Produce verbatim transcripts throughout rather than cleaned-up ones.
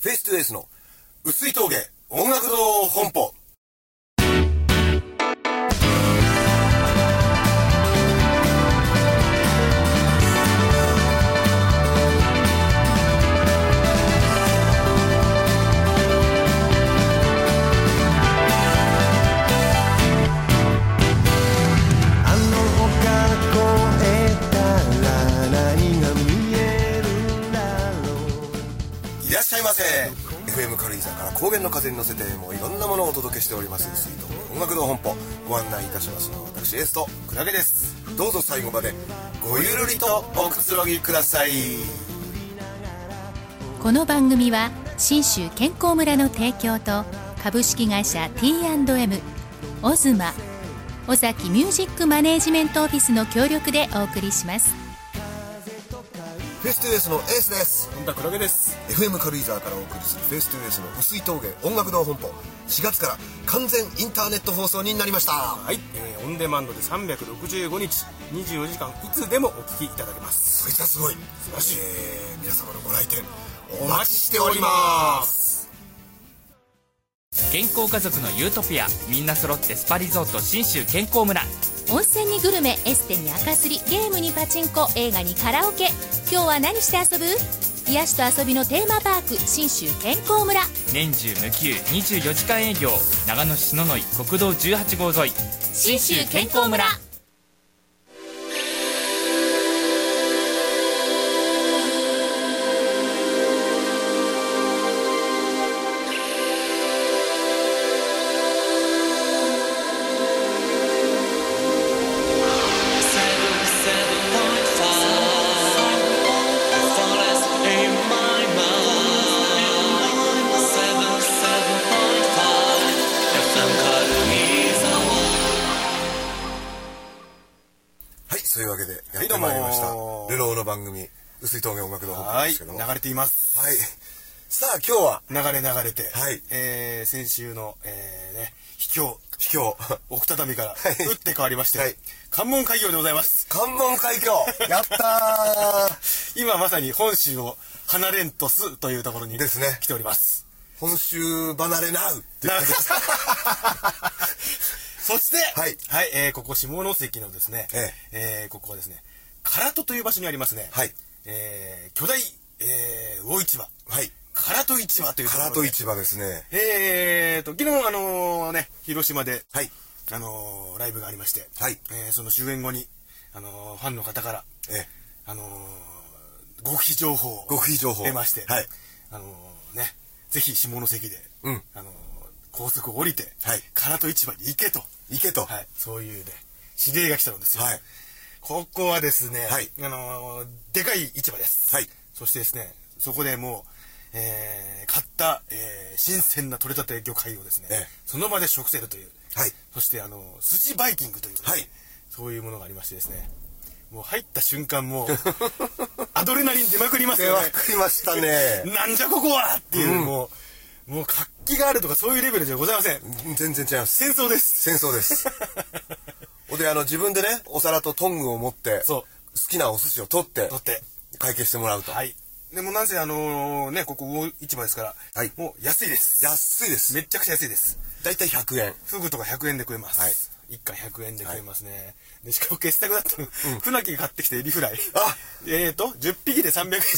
フェイストゥフェイスの薄い峠音楽堂本舗。いらっしゃいませ。 エフエム 軽井沢から高原の風に乗せてもういろんなものをお届けしております薄い峠音楽堂本舗、ご案内いたしますのは私エースとクラゲです。どうぞ最後までごゆるりとおくつろぎください。 この番組は信州健康村の提供と株式会社 ティーアンドエム、 オズマ、尾崎ミュージックマネージメントオフィスの協力でお送りします。 フェイストゥフェイスのエースです。 本田クラゲです。 エフエム 軽井沢からお送りするフェイストゥフェイスの薄い峠音楽堂本舗、しがつから完全インターネット放送になりました。 はい、えー、オンデマンドでさんびゃくろくじゅうごにちにじゅうよじかんいつでもお聞きいただけます。 そいつはすごい。 素晴らしい、 えー、皆様のご来店お待ちしております。 健康家族のユートピア、みんな揃ってスパリゾート信州健康村。 温泉にグルメ、エステに赤すり、ゲームにパチンコ、映画にカラオケ。今日は何して遊ぶ？癒しと遊びのテーマパーク信州健康村。 年中無休にじゅうよじかん営業、長野市篠ノ井国道じゅうはちごう沿い、 信州健康村。 というわけでやってまいりました、はい、ルローの番組薄い峠音楽堂本舗ですけども、 流れています。 はい。さあ今日は流れ流れて、 はい、 えー、先週の、えーね、秘境秘境奥只見からはい、 打って変わりまして、 はい、 関門海峡でございます。 関門海峡やったー今まさに本州を離れんとすというところにですね来ております。 本州離れなうっていう感じですそして、 はい、 はい、えー、ここ下関のですね、 えええー、ここはですね、唐戸という場所にありますね、 はい、 えー、巨大、えー、魚市場、 はい、 唐戸市場というところで、 唐戸市場ですね。 えーと、昨日あのー、ね、広島で、 はい、 あのー、ライブがありまして、 はい、 えー、その終演後に、あのー、ファンの方から、 ええ、 あのー、極秘情報を極秘情報出まして、 はい、 あのー、ね、ぜひ下関で、 うん、 あのー、高速を降りて、 はい、 唐戸市場に行けと。 行けと、 はい、そういうね指令が来たんですよ、 はい、 ここはですね、 はい、 あのー、でかい市場です、 はい、 そしてですねそこでもう、えー、買った、えー、新鮮な取れたて魚介をですね、ええ、その場で食せるという、はい、そしてあの寿司バイキングという、ね、はい、そういうものがありましてですね、もう入った瞬間もうアドレナリン出まくりますよね。 出まくりましたねなんじゃここはっていう、うん、もうもう活気があるとかそういうレベルじゃございません。 全然違います。 戦争です。 戦争です。で、あの自分でね、お皿とトングを持って好きなお寿司を取って取って会計してもらうと。 はい。でもなぜあのー、ねここ魚市場ですから、はい、もう安いです。 安いです。 めちゃくちゃ安いです。 だいたいひゃくえん。 フグとかひゃくえんで食えます。はい。一貫ひゃくえんで食えますね。はい、でしかも傑作だったの、うん、船木が買ってきてエビフライ。あ、えーとじゅっぴきでさんびゃくえん。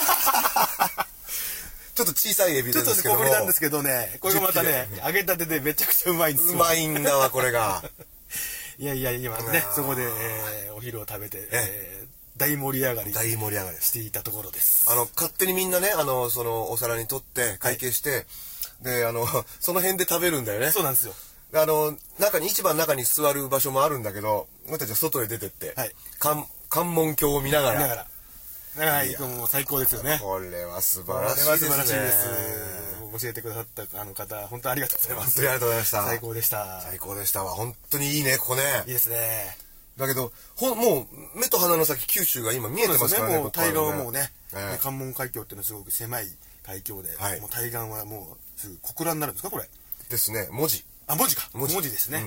ちょっと小さいエビですけども、ちょっと小ぶりなんですけどね、これがまたね、揚げたてでめちゃくちゃうまいんですよ。 うまいんだわ、これが。 いやいや、今ね、そこで、えー、お昼を食べて、えー、大盛り上がり。 大盛り上がりしていたところです。 あの、勝手にみんなね、あの、その、お皿に取って、会計して、はい、で、あの、その辺で食べるんだよね。 そうなんですよ。あの、中に、市場の中に座る場所もあるんだけど、俺たちは外へ出てって、はい、関関門橋を見ながら、 見ながらはい、もう最高ですよね。 これは素晴らしいですね。 これは素晴らしいです。教えてくださったあの方、本当にありがとうございます。 本当にありがとうございました。 最高でした。 最高でしたわ。本当にいいね、ここね。 いいですね。 だけど、ほもう目と鼻の先九州が今見えてますからね。 もう対岸はもうね、関門海峡っていうのはすごく狭い海峡で、もう対岸はもうすぐ小倉になるんですかこれ。 ですね。文字。 あ、文字か。文字ですね。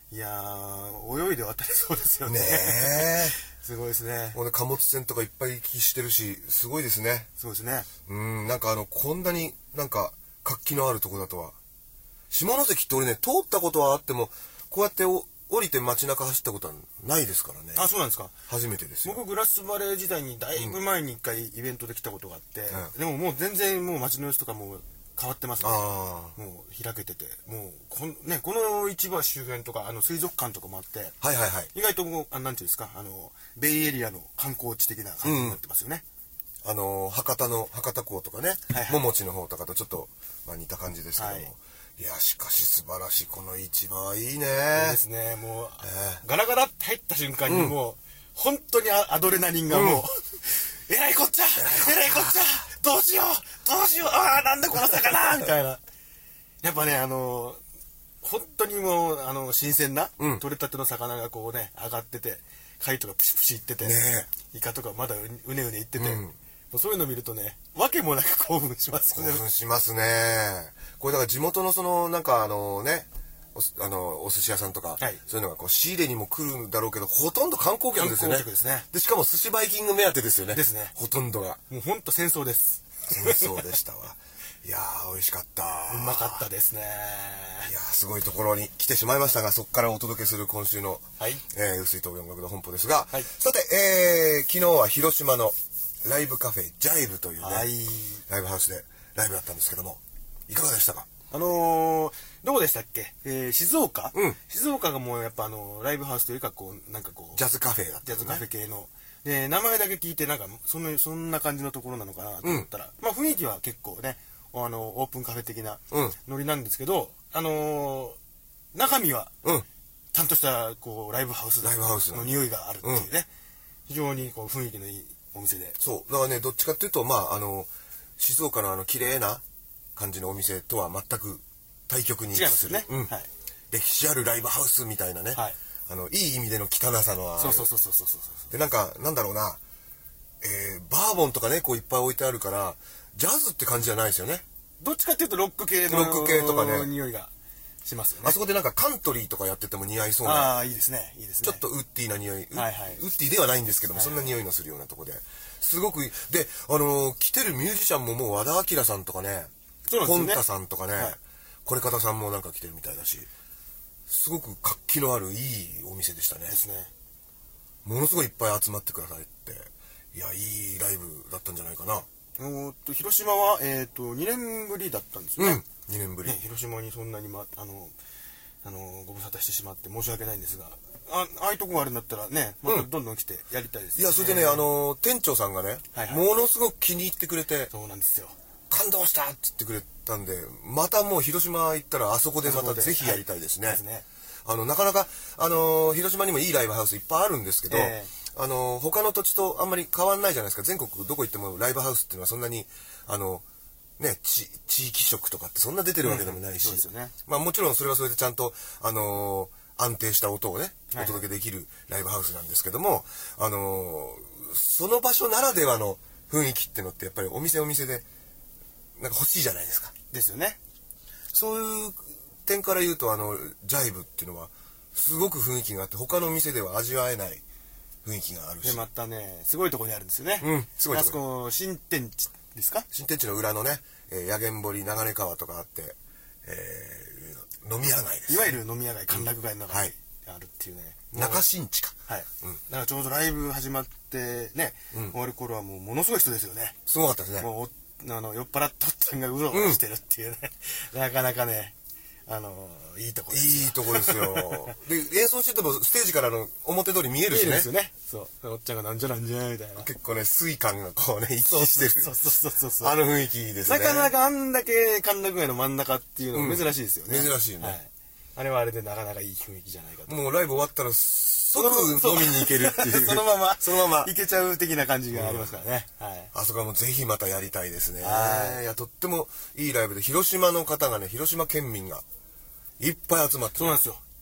いやー泳いで渡れそうですよね。 ねえすごいですね。 もうね貨物船とかいっぱい行きしてるしすごいですね。 そうですね。 うんなんかあのこんなになんか活気のあるとこだとは。下関って俺ね通ったことはあってもこうやってお降りて街中走ったことはないですからね。 あ、そうなんですか。 初めてですよ。 僕グラスバレー時代にだいぶ前に一回イベントで来たことがあって、うん、でももう全然もう街の様子とかも変わってますね。あもう開けててもうこ, ね、この市場周辺とかあの水族館とかもあって、 はいはいはい、 意外ともうあなんていうんですかあのベイエリアの観光地的な感じになってますよね。 うん、あの博多の博多港とかね、はいはい、桃地の方とかとちょっと、まあ、似た感じですけども、はい、いやしかし素晴らしいこの市場はいいね。いいですね。もう、えー、ガラガラって入った瞬間にもう、うん、本当にアドレナリンがもう、うん、えらいこっちゃえらいこっちゃどうしようどうしようああなんだこの魚みたいな。やっぱねあの本当にもうあの新鮮な、うん、取れたての魚がこうね上がってて貝とかプシプシいってて、ね、イカとかまだうねうねいってて、うん、もうそういうの見るとねわけもなく興奮しますね。興奮しますね。これだから地元のそのなんかあのねお, あのお寿司屋さんとか、はい、そういうのがこう仕入れにも来るんだろうけどほとんど観光客ですよね。観光客ですね。でしかも寿司バイキング目当てですよね。ですね。ほとんどがもうほんと戦争です。戦争でしたわ。いやー美味しかった。うまかったですね。いやーすごいところに来てしまいましたがそこからお届けする今週の、はいえー、薄い峠音楽の本舗ですが、はい、さて、えー、昨日は広島のライブカフェジャイブというね、はい、ライブハウスでライブだったんですけどもいかがでしたか。あのー、どこでしたっけ、えー、静岡、うん、静岡がもうやっぱあのライブハウスというかこうなんかこうジャズカフェだった、ね、ジャズカフェ系ので名前だけ聞いてなんかそのそんな感じのところなのかなと思ったら、うん、まあ雰囲気は結構ねあのオープンカフェ的なノリなんですけど、うん、あのー、中身は、うん、ちゃんとしたこうライブハウスの匂いがあるっていうね、うん、非常にこう雰囲気のいいお店で。そうだからねどっちかっていうとまああの静岡のあの綺麗な感じのお店とは全く対極に位置する。違いますね、うんはい、歴史あるライブハウスみたいなね、はい、あのいい意味での汚さのある。そうそうそうそうそうそうでなんかなんだろうな、えー、バーボンとかねこういっぱい置いてあるからジャズって感じじゃないですよね。どっちかっていうとロック系のロック系とかね匂いがしますよね。あそこでなんかカントリーとかやってても似合いそうな。あいいですねいいですね。ちょっとウッディな匂い、はいはい、ウッディではないんですけども、はいはい、そんな匂いのするようなとこですごくいい。であのー、来てるミュージシャンももう和田アキラさんとかねポンタさんとかね、はい、これ方さんもなんか来てるみたいだしすごく活気のあるいいお店でしたね。ですね。ものすごいいっぱい集まってくださいっていやいいライブだったんじゃないかな。おと広島は、えー、とにねんぶりだったんですよね、うん、にねんぶり、ね、広島にそんなに、ま、あのあのご無沙汰してしまって申し訳ないんですが あ, ああいうとこがあるんだったらねまたどんどん来てやりたいです、ねうん、いやそれでねあの店長さんがね、はいはい、ものすごく気に入ってくれてそうなんですよ感動したって言ってくれたんでまたもう広島行ったらあそこでまたぜひやりたいですね。はい、ですね。あのなかなかあの広島にもいいライブハウスいっぱいあるんですけど、えーあの他の土地とあんまり変わんないじゃないですか。全国どこ行ってもライブハウスっていうのはそんなにあのね地域色とかってそんな出てるわけでもないし、うんそうですよね、まあもちろんそれはそれでちゃんとあのー、安定した音をねお届けできるライブハウスなんですけども、はい、あのー、その場所ならではの雰囲気ってのってやっぱりお店お店でなんか欲しいじゃないですか。ですよね。そういう点から言うとあのジャイブっていうのはすごく雰囲気があって他の店では味わえない雰囲気があるしでまたねすごいところにあるんですよね。うんすごいところ。あそこの新天地ですか。新天地の裏のね、えー、八軒堀流れ川とかあって、えー、飲み屋街です、ね、いわゆる飲み屋街歓楽街の中にあるっていうね、うんはい、中新地かはい、うん、だからちょうどライブ始まってね、うん、終わる頃はもうものすごい人ですよね。すごかったですね。もうあの酔っ払ったおっちゃんがうろうろしてるっていうね、うん、なかなかねあのいいとこですよ。いいとこですよ。で演奏しててもステージからの表通り見えるしね。見えるんですよね。そうおっちゃんがなんじゃなんじゃみたいな。結構ね水感がこうね一致してる。そうそうそうそうそう。あの雰囲気ですね。なかなかあんだけ歓楽街の真ん中っていうのも珍しいですよね。うん、珍しいよね、はい。あれはあれでなかなかいい雰囲気じゃないかと。もうライブ終わったら即飲みに行けるっていう。そのままそのまま行けちゃう的な感じがありますからね。うんはい、あそこはもうぜひまたやりたいですね。いやとってもいいライブで広島の方がね広島県民がいっぱい集まってそうなんですよ。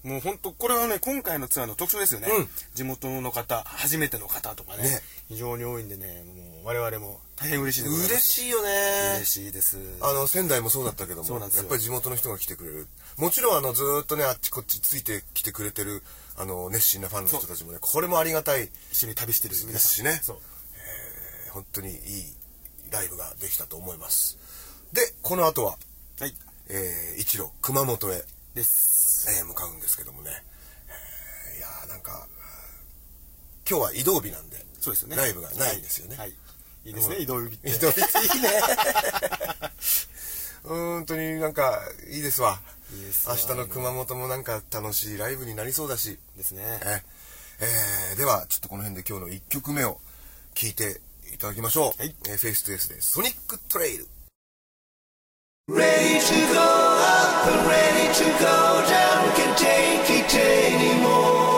もう本当これはね今回のツアーの特徴ですよね、うん、地元の方初めての方とか ね, ね非常に多いんでね、もう我々も大変嬉しいでございます。 嬉しいよね。 嬉しいです。 あの仙台もそうだったけども、やっぱり地元の人が来てくれる。もちろんあのずーっとねあっちこっちついてきてくれてるあの熱心なファンの人たちもね、これもありがたい。 一緒に旅してるですしね。そう、えー、本当にいいライブができたと思います。でこの後は、はい、えー、一路熊本へです、えー、向かうんですけどもね、えー、いやーなんか今日は移動日なんで、そうですよね、ライブがないんですよね。はいはい、 いいですね、移動日って。 移動日っていいね。本当になんかいいですわ。いいですわ。明日の熊本もなんか楽しいライブになりそうだしですね。ええー、ではちょっとこの辺で今日のいっきょくめを聴いていただきましょう。はい、えー、フェイストゥエースでソニックトレイル。Ready to go up and ready to go down, can't take it anymore.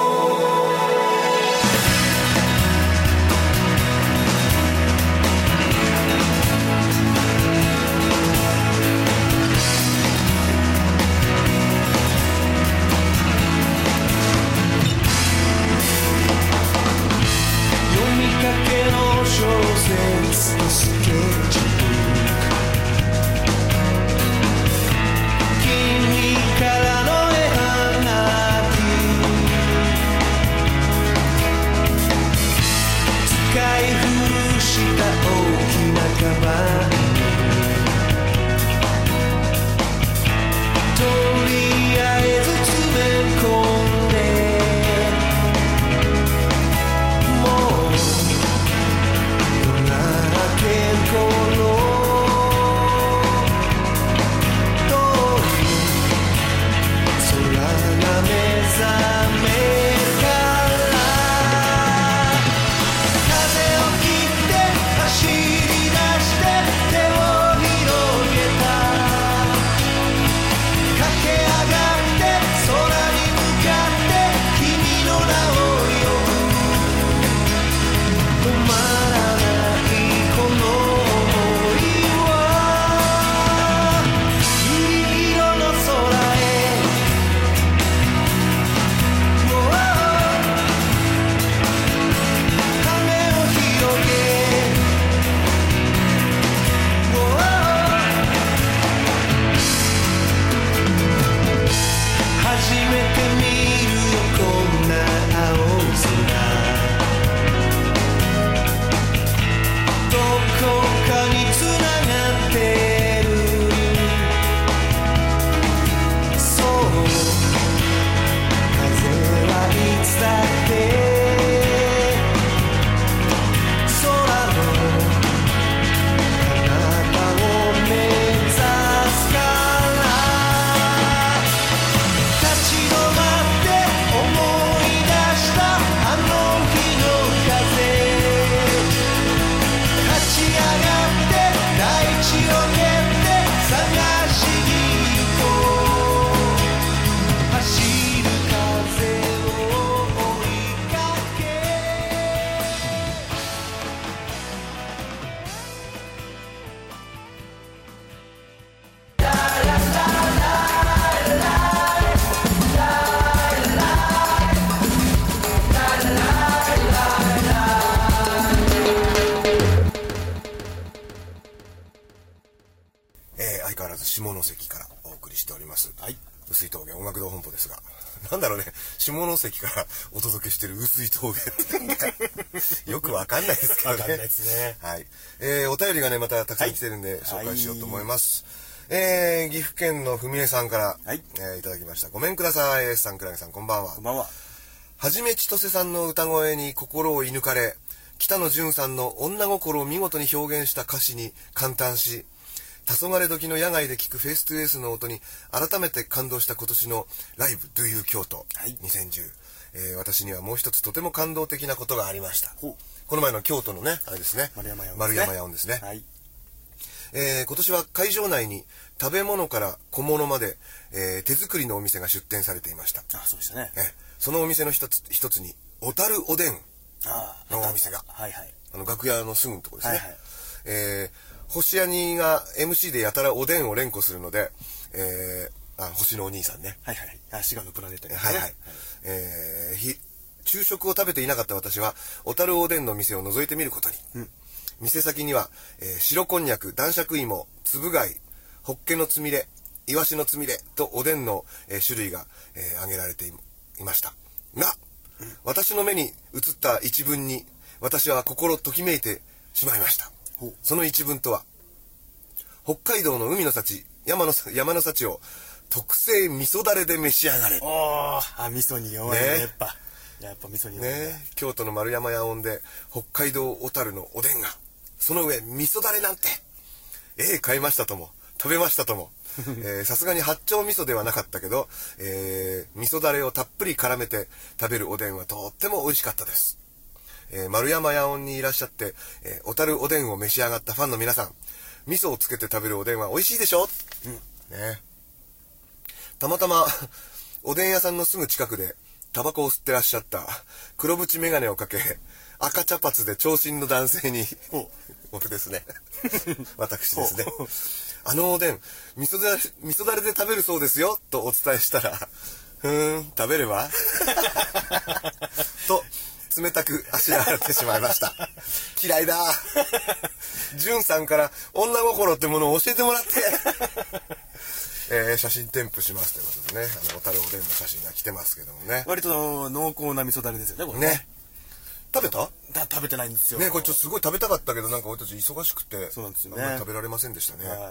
なんだろうね、下関からお届けしてる碓氷峠ってよくわかんないですけどね。わかんないですね。はい。えー、お便りがねまたたくさん来てるんで、はい、紹介しようと思います。はい、えー、岐阜県のふみえさんから、はい、えー、いただきました。ごめんください。エースさん、クラゲさん、こんばんは。こんばんは。はじめちとせさんの歌声に心を射抜かれ、北野純さんの女心を見事に表現した歌詞に感嘆し、黄昏時の野外で聴くフェイストゥエースの音に改めて感動した今年のライブ Do You 京都、はい、にせんじゅう、えー、私にはもう一つとても感動的なことがありました。この前の京都のねあれですね、丸山屋丸山屋音ですね、はい、えー、今年は会場内に食べ物から小物まで、えー、手作りのお店が出店されていました。あ、そうでしたね。えー、そのお店の一つ一つに小樽おでんのお店が、はいはい、あの楽屋のすぐのところですね。はいはい、えー星兄が エムシー でやたらおでんを連呼するので、えー、 あ、星のお兄さんね。 はいはい。あ、滋賀のプラネタリウムね。はいはい。えー、ひ、昼食を食べていなかった私は、小樽おでんの店を覗いてみることに。うん、店先には、えー、白こんにゃく、男爵芋、つぶ貝、ホッケのつみれ、イワシのつみれとおでんの、えー、種類が、えー、挙げられて い, いました。が、うん、私の目に映った一文に、私は心ときめいてしまいました。その一文とは、北海道の海の幸、山の、山の幸を特製味噌だれで召し上がれ。 おー、あ、味噌に弱いね、やっぱ。やっぱ味噌に弱いね。 ね、京都の丸山屋音で北海道小樽のおでんが、その上味噌だれなんて、ええ、買いましたとも、食べましたとも。さすがに八丁味噌ではなかったけど、えー、味噌だれをたっぷり絡めて食べるおでんはとっても美味しかったです。えー、丸山屋音にいらっしゃって、えー、小樽おでんを召し上がったファンの皆さん、味噌をつけて食べるおでんは美味しいでしょ、うん、ね。たまたまおでん屋さんのすぐ近くでタバコを吸ってらっしゃった黒縁眼鏡をかけ赤茶髪で長身の男性に僕ですね私ですね、あのおでん味噌だれ、味噌だれで食べるそうですよとお伝えしたら、ふーん、食べればと冷たくあしらわれてしまいました。嫌いだ。じゅんさんから女心ってものを教えてもらってえー、写真添付しますということでね、あの小樽おでんの写真が来てますけどもね、 割と濃厚な味噌だれですよね、これね。 ね、食べた？ だ食べてないんですよね。これちょっとすごい食べたかったけど、なんか俺たち忙しくて、 そうなんですよね、 あんまり食べられませんでしたね。 はい、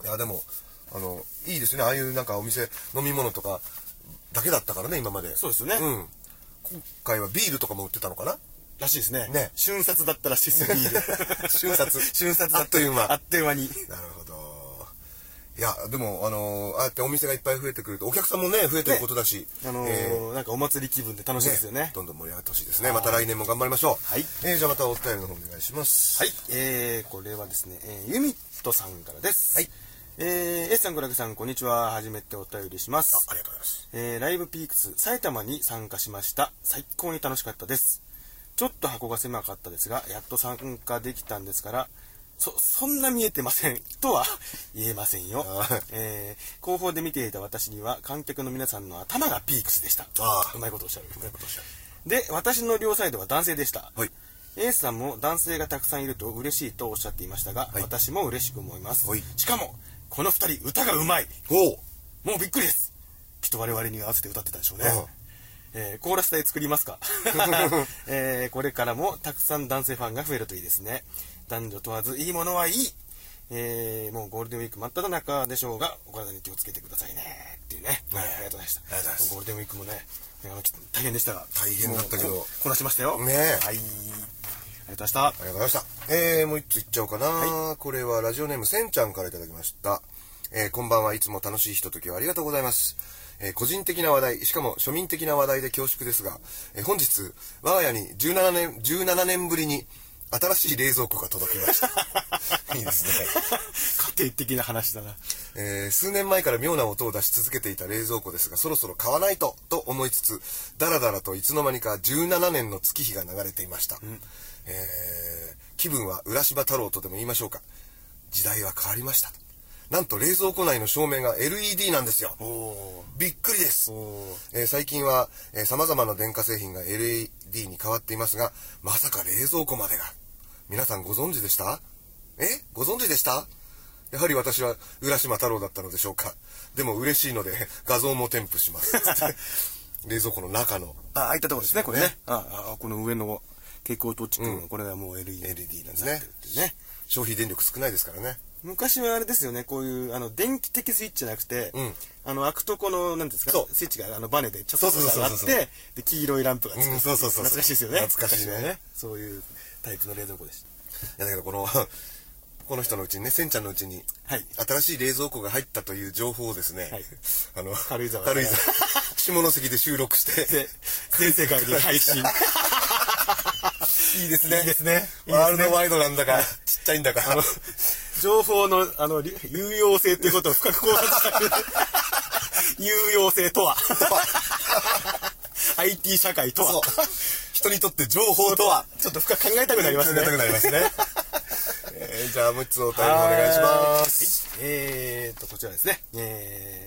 いやでもあのいいですね、ああいうなんかお店飲み物とかだけだったからね、今まで。 そうですよね、 うん、今回はビールとかも売ってたのかならしいですね。 ね、 瞬殺だったらしいですよ、ビール。 瞬殺瞬殺あっという間、 あっという間に。 なるほど。いやでもあのー、ああやってお店がいっぱい増えてくるとお客さんもね増えてることだし、 ね、あのーえー、なんかお祭り気分で楽しいですよね。 ね、どんどん盛り上がってほしいですね。また来年も頑張りましょう。 はい、 えー、じゃあまたお便りの方お願いします。 はい、えー、これはですね、えー、ユミットさんからです。はい、えー、S さん、クラゲさん、こんにちは。初めてお便りします。 あ、ありがとうございます。 えー、ライブピークス埼玉に参加しました。最高に楽しかったです。ちょっと箱が狭かったですが、やっと参加できたんですから、そ、そんな見えてませんとは言えませんよ。えー、後方で見ていた私には観客の皆さんの頭がピークスでした。あ、うまいことおっしゃる。うまいことおっしゃる。で、私の両サイドは男性でした。はい。エースさんも男性がたくさんいると嬉しいとおっしゃっていましたが、はい、私も嬉しく思います。はい、しかも、この二人歌がうまい。おもうびっくりです。きっと我々に合わせて歌ってたでしょうね。えー、コーラス隊作りますか、えー、これからもたくさん男性ファンが増えるといいですね。男女問わずいいものはいい、えー、もうゴールデンウィーク真っ只中でしょうがお体に気をつけてくださいねっていうね、はい、ありがとうございました。ゴールデンウィークもねあの大変でしたが大変だったけどこなしましたよね。はい、ありがとうございました。 ありがとうございました。えー、もう一ついっちゃおうかな、はい、これはラジオネームせんちゃんからいただきました。えー、こんばんはいつも楽しいひとときをありがとうございます。えー、個人的な話題、しかも庶民的な話題で恐縮ですが、えー、本日我が家にじゅうななねんじゅうななねんぶりに新しい冷蔵庫が届きました。いいですね。 家庭的な話だな。 えー、数年前から妙な音を出し続けていた冷蔵庫ですが、そろそろ買わないとと思いつつ、だらだらといつの間にかじゅうななねんの月日が流れていました。うん、えー、気分は浦島太郎とでも言いましょうか。時代は変わりました。なんと冷蔵庫内の照明が エルイーディー なんですよ。びっくりです。えー、最近は、えー、様々な電化製品が エルイーディー に変わっていますが、まさか冷蔵庫までが。皆さんご存知でした？え？ご存知でした？やはり私は浦島太郎だったのでしょうか。でも嬉しいので画像も添付します。冷蔵庫の中の。 あ、開いたところですね、これね。ああ、この上の蛍光トッチ君、うん、これはもう エルイーディー。 エルイーディー なんですね。ね。消費電力少ないですからね。 昔はあれですよね、こういうあの電気的スイッチじゃなくて、うん、あの開くとこの何ですか、スイッチがあのバネでちょっと上がってで黄色いランプがつく、うん、そうそうそう、懐かしいですよね。 懐かしいね。 そういうタイプの冷蔵庫でした。 いやだけどこのこの人のうちにね、せんちゃんのうちに、はい、新しい冷蔵庫が入ったという情報をですね、はい、あの軽井沢軽井沢下関で収録して全世界に配信。 いいですね。 いいですね。 ワールドワイドなんだか、ちっちゃいんだか。あの情報のあの有用性ということを深く考察した有用性とはアイティー 社会とは人にとって情報とはちょっと深く考えたくなりますね。 考えたくなりますね。えー、じゃあもう一つお便りお願いします。 はい、えーとこちらですね。え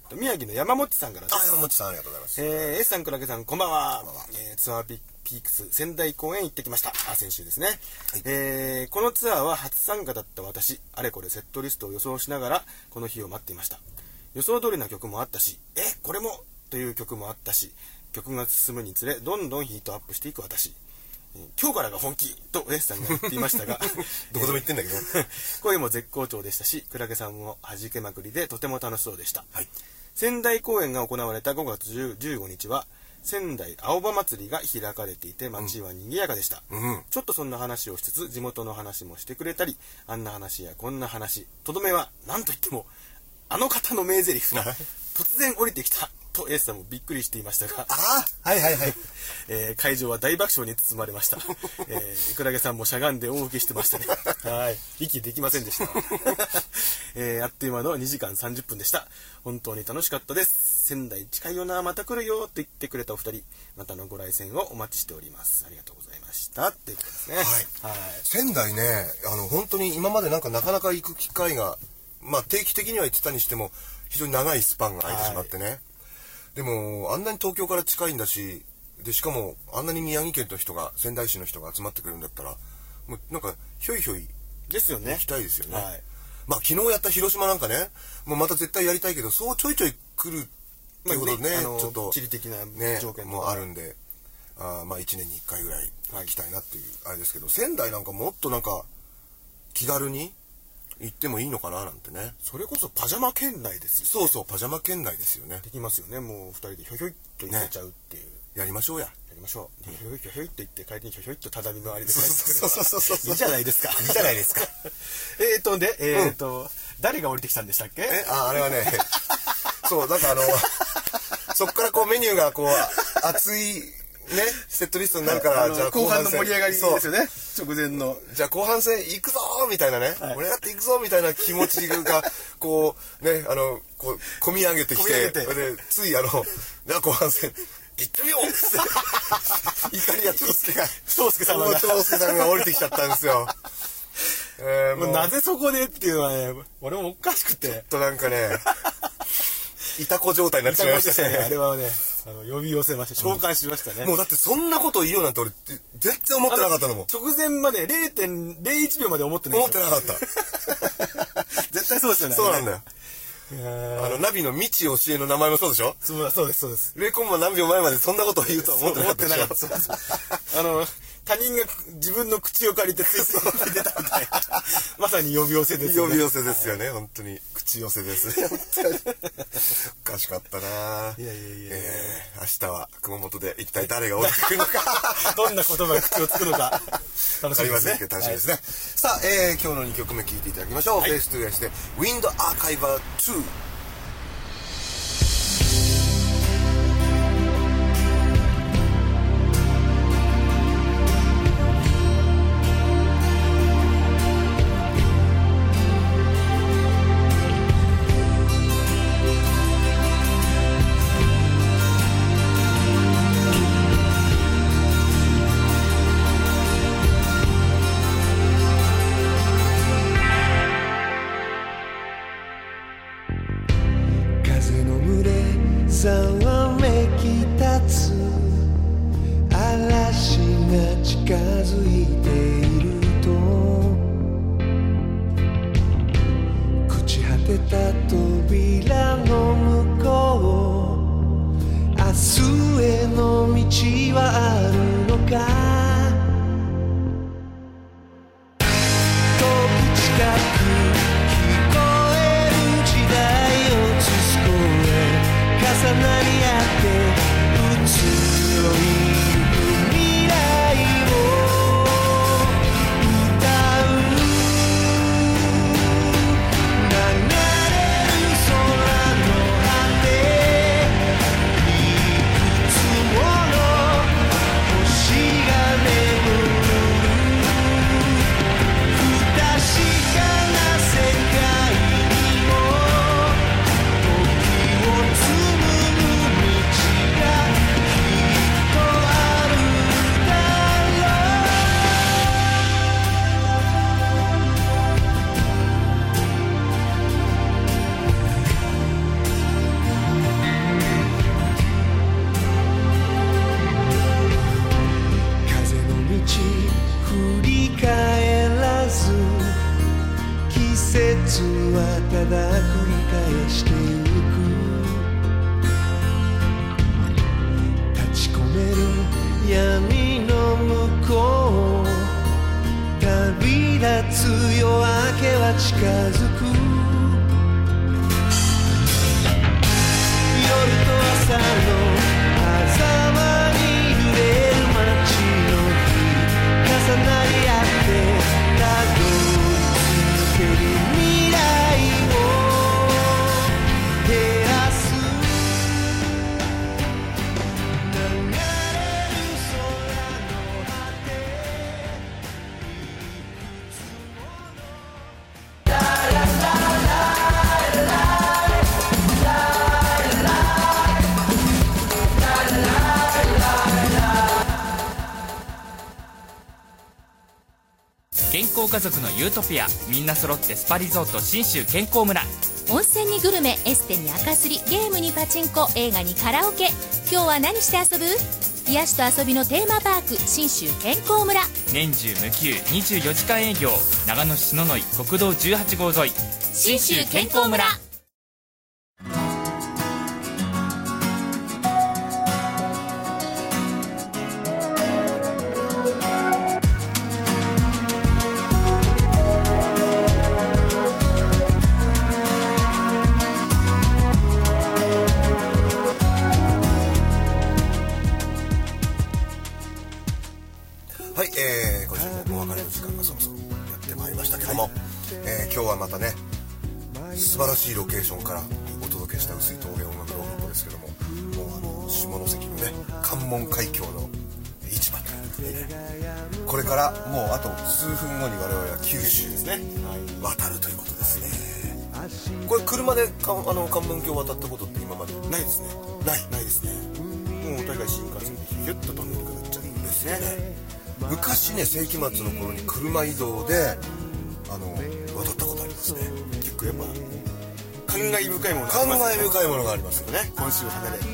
ー、宮城の山本さんからです。 あ、山本さんありがとうございます。 えー、S さん、クラゲさん、こんばんは。こんばんは。えー、ツアーピークス仙台公演行ってきました。あ、先週ですね。はい、えー、このツアーは初参加だった私、あれこれセットリストを予想しながらこの日を待っていました。予想通りな曲もあったし、え、これもという曲もあったし、曲が進むにつれどんどんヒートアップしていく私。今日からが本気と S さんが言っていましたがどこでも言ってんだけど声も絶好調でしたし、クラゲさんも弾けまくりでとても楽しそうでした。 はい、 仙台公演が行われたごがつじゅうごにちは仙台青葉祭りが開かれていて街は賑やかでした、うんうん、ちょっとそんな話をしつつ地元の話もしてくれたり、あんな話やこんな話、とどめは何といってもあの方の名台詞突然降りてきたと S さんもびっくりしていましたが、 ああ、はいはいはい、 えー、会場は大爆笑に包まれました。えー、クラゲさんもしゃがんで大受けしてましたね。はい、息できませんでした。えー、あっという間のにじかんさんじゅっぷんでした。本当に楽しかったです。仙台近いよな、また来るよと言ってくれたお二人、またのご来店をお待ちしております。ありがとうございましたっていうことですね。はい、 はい、仙台ね、あの本当に今までなんかなかなか行く機会が、まあ定期的には行ってたにしても非常に長いスパンが空いてしまってね、はい、でもあんなに東京から近いんだし、でしかもあんなに宮城県の人が、仙台市の人が集まってくるんだったら、もうなんかひょいひょいですよね、 行きたいですよね。 はい、 まあ昨日やった広島なんかね、もうまた絶対やりたいけど、そうちょいちょい来るっていうことでね、まあね、ちょっと地理的な条件もあるんで、あまあいちねんにいっかいぐらい行きたいなっていうあれですけど、仙台なんかもっとなんか気軽に行ってもいいのかななんてね。 それこそパジャマ圏内ですよ、ね、 そうそう、パジャマ圏内ですよね。 できますよね。もうふたりでひょひょいっと行けちゃうっていう、ね、 やりましょうややりましょう、うん、ひょひょいひょひょいっと行って帰りにひょひょいっと畳のあれで帰ってくる。 そうそうそうそうそう、 いいじゃないですか。 いいじゃないですか。 えっとでえっと、うん、誰が降りてきたんでしたっけ。 えああれはねそうなんかあのそっからこうメニューがこう熱いね、セットリストになるから、 じゃあ後半の盛り上がりですよね。直前の。 じゃあ後半戦行くぞーみたいなね、はい、盛り上がって行くぞみたいな気持ちが、こう、ね、あの、こう、込み上げてきて、で、ついあの、じゃあ後半戦、行ってみようって、イタリア長介が、 長介さんが、 長介さんが降りてきちゃったんですよ。 えー、もうなぜそこでっていうのはね、俺もおかしくて。 ちょっとなんかね、いたこ状態になってしまいましたね。 あれはね、あの呼び寄せました。召喚しましたね、 うん。もうだってそんなこと言いようなんて俺全然思ってなかったのもん。 直前まで れいてんれいいちびょうまで思ってない。 思ってなかった。 絶対そうですよね。 そうなんだよ。あのナビの未知教えの名前もそうでしょ。 そうそうですそうです。 ゼロコンマ何秒前までそんなことを言うとは思ってなかったでしょ。 そうそうあの他人が自分の口を借りてついつい出たみたいな。まさに呼び寄せですよね。 呼び寄せですよね、はい、本当に口寄せです。おかしかったな。いやいやいや、 えー、明日は熊本で一体誰が降りてくるのかどんな言葉が口をつくのか楽しみですね。 楽しみですね。はい、さあ、えー、今日のにきょくめ聴いていただきましょう。はい、フェイストゥーエスで Wind Archiver ツー。 ざわめき立つ嵐が近づいていると朽ち果てた扉の向こう、明日への道はあるのか。遠く近く聞こえる時代を映す声重なり合って移ろいゆく未来を歌う。流れる空の果ていくつもの星がただ繰り返してゆく立ち込める闇の向こう旅立つ夜明けは近づく夜と朝の狭間に揺れる街の日重なり合ってたどり着ける未来を照らす流れる空の果ていくつものララララララ健康家族のユートピア、みんな揃ってスパリゾート信州健康村。 温泉にグルメ、エステに赤すり、ゲームにパチンコ、映画にカラオケ。今日は何して遊ぶ？癒しと遊びのテーマパーク、信州健康村。 年中無休にじゅうよじかん営業。長野市篠ノ井国道じゅうはち号沿い、 信州健康村。 はい、えー、今週もお別れの時間がそろそろやってまいりましたけども、はい、えー、今日はまたね素晴らしいロケーションからお届けした碓氷峠音楽の本舗ですけども、もうあの下関のね関門海峡の市場ということでね、これからもうあと数分後に我々は九州ですね、はい、渡るということですね。これ車でかあの関門橋渡ったことって今までないですね。 ないないですね。もう大概新幹線でヒュッとトンネル下っちゃうんですね。 昔ね世紀末の頃に車移動であの渡ったことありますね。 結構やっぱ感慨深いものがありますね。感慨深いものがありますよね。 今週離れ、うん、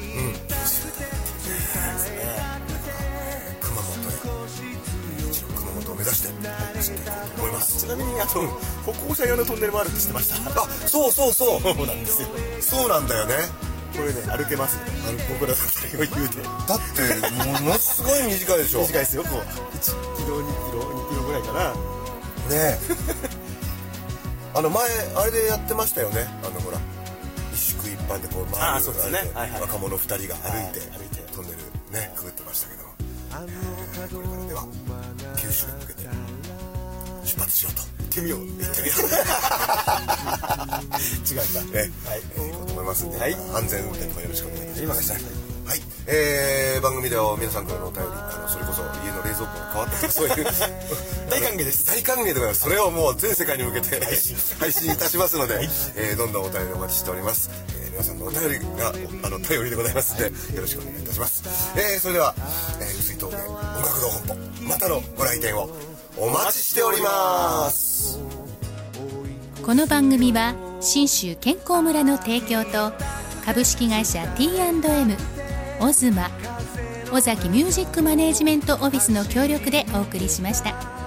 熊本へ一応熊本を目指して走っていこうと思います。 ちなみにあと、うん、歩行者用のトンネルもあるって知ってました？ あ、そうそうそうそうなんですよ。 そうなんだよね。 これね歩けますね。僕らだったら余裕で。 だってものすごい短いでしょ。 短いですよ。こういちキロにキロにキロぐらいかな。 ねえ。あの前あれでやってましたよね。あのほら一宿一般でこう周りを歩いて、ね、はいはい、 若者ふたりが歩いて、はい、 歩いてトンネルねくぐってましたけど、えー、これからでは九州に向けて出発しようと。 行ってみよう。行ってみよう。違うんだ。 ね、はい、えー、行こうと思いますんで、はい、安全運転とかよろしくお願いいたします。 今がしたい。 はい、えー、番組では皆さんからのお便り、あのそれこそ家の冷蔵庫が変わったとかそういう大歓迎です。 大歓迎でございます。それをもう全世界に向けて配信配信いたしますので、はい、えー、どんどんお便りお待ちしております。えー、皆さんのお便りがあの頼りでございますのでよろしくお願いいたします。えー、それでは、えー、碓氷峠音楽堂本舗またのご来店をお待ちしております。 この番組は信州健康村の提供と株式会社 ティーアンドエム、 オズマ、尾崎ミュージックマネージメントオフィスの協力でお送りしました。